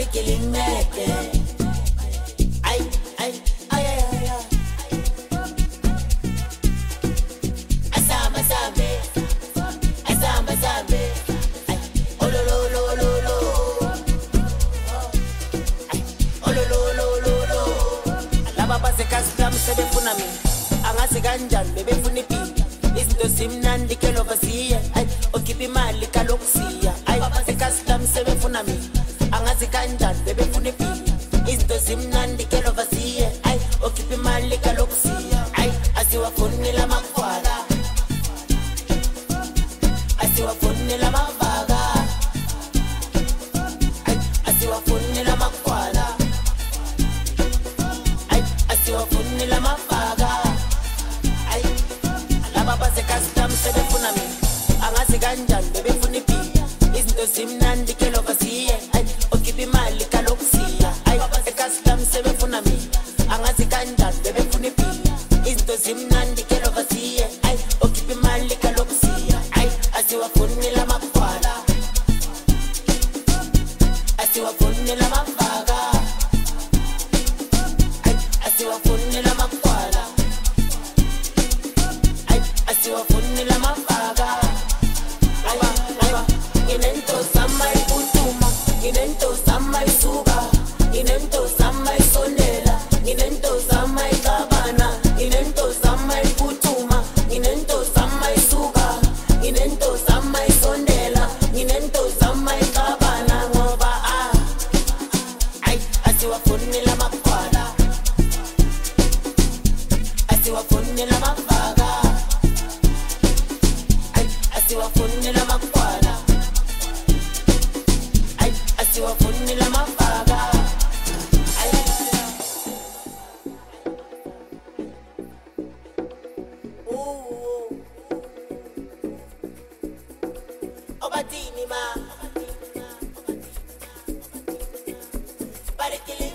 killing me. Ay, ay, ay, ay, ay, ay. Asamba, sambe. Asamba, sambe. Ay, oh, lo, lo, lo, lo, lo. Ay, oh, lo, lo, lo, lo, lo. Laba base custom sebefuna mi. Angasi kanjani bebefuna ipi. Izinto simnandi ke lovasiya. Ay, okhipha imali kalokusiya. Ay, base custom sebefuna mi. Angasi kanjani bebefuna ipi. Izinto simnandi ke lovasiya. Ay, okhipha imali kalokusiya. Ay, asiwafunela makwala. Asiwafunela mavaga. Ay, asiwafunela makwala. Ay, asiwafunela mavaga. Ay, laba base custom sebefuna mi. Angasi kanjani bebefuna ipi. Izinto simnandi ke lovasiya. Ay, okhipha imali kalokusiya. Ay, base custom sebefuna mi. Angasi kanjani bebefuna ipi. Izinto simnandi ke lovasiya. Ay, okhipha imali kalokusiya. Ay, asiwafunela makwala. Asiwafunela mavaga. Ay, asiwafunela makwala. Ay, asiwafunela mavaga. Aywa, aywa. Inento sama ikutuma. Inento sama isuka. Inento sama isondela. Inento sama ikabana. Inento sama ikutuma. Inento sama isuka. Inento sama isondela. Inento sama ikabana. Ngoba ay, asiwafunela makwala. Asiwafunela mavaga. Ay, asiwafunela makwala. Ay, asiwafunela mavaga. Ay. Ooh. Obatini ma. Para que